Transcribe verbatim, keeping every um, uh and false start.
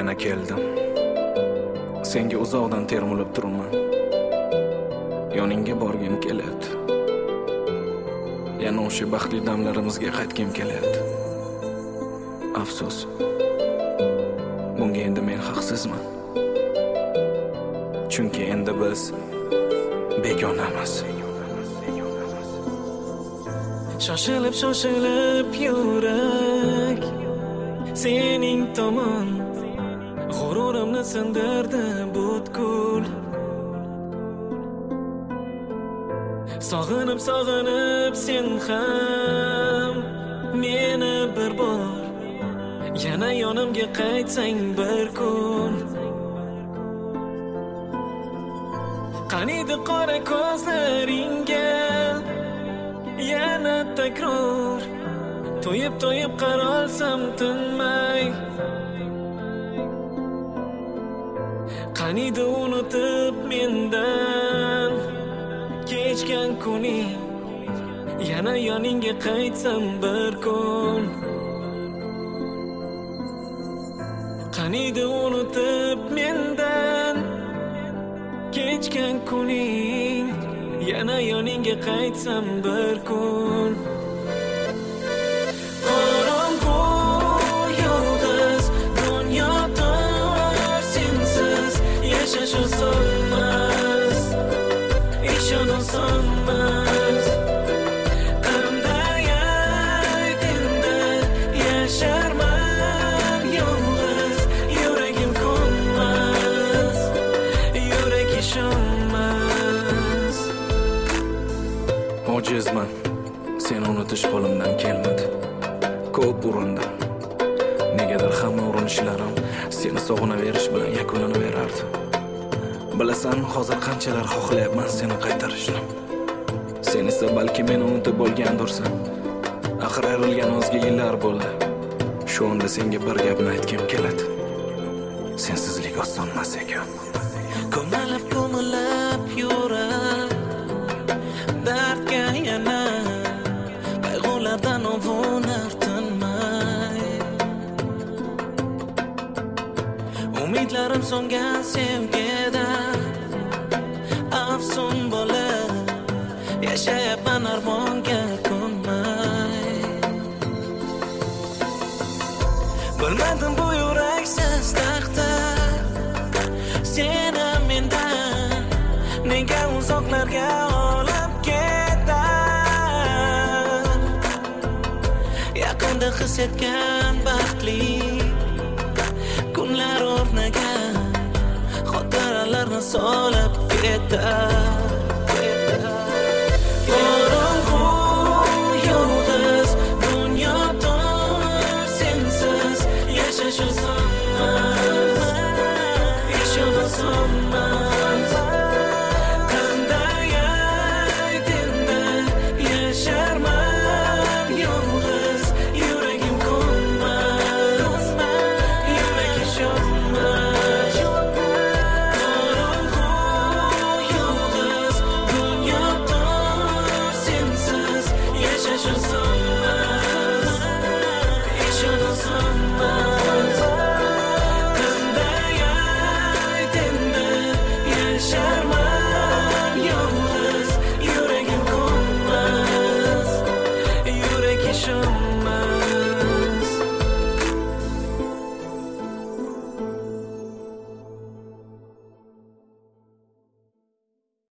yana keldim. Senga uzoqdan termulib turman. Yoningga borgim keladi. Yana o'sha baxtli damlarimizga qaytgim keladi. Afsus. Bunga endi men haqsizman. Chunki endi biz begonamiz. Shoshilib shoshilib yurak sening tomon g'ururimni sindirdi butkul. Sog'inib sog'inib sen ham meni bir bor yana yonimga qaytsang bir kun. Qaniydi qora ko'zlaringga yana takror to'yib to'yib qarolsam tinmay. Qaniydi unutib mendan kechgan kuning yana yoningga qaytsam bir kun. Qaniydi unutib mendan kechgan kuning yana yoningga qaytsam bir kun. Qorong'u yolg'iz dunyo tor sensiz yashash osonmas, ishon osonmas. Qanday aytganda yasharman yolg'iz, yuragim ko'nmas, yurak ishonmas. Ojizman, seni unutish qo'limdan kelmadi. Ko'p urindim. Negadir hamma urinishlarim seni sog'inaverish bilan yakunlanaverardi. Bilasan, hozir qanchalar xohlayapman seni qaytarishni. Sen esa balki meni unutib bo'lgandirsan. Axir ayrilgan o'zga yillar bo'ldi. Shu onda senga bir gapni aytgim keladi. Sensizlik osonmas ekan. Ko'malib ko'malib yurar dardga yana qayg'ulardan ovunar tinmay. Umidlarim so'ngan sevgida afsun bo'lib yashayapman armonga ko'nmay. Bilmadim bu yuraksiz taqdir seni mendan nega uzoqlarga olib ketar. Yaqinda his etgan baxtli kunlar o'rniga xotiralarni solib ketar. Qorong'u yolg'iz dunyo tor sensiz yashash osonmas, ishon osonmas. Qanday aytganda yasharman yolg'iz, yuragim ko'nmas, yurak ishonmas. Qorong'u yolg'iz dunyo tor sensiz yashash osonmas, ishon osonmas. Qanday aytganda yasharman yolg'iz, yuragim ko'nmas, yurak ishonmas.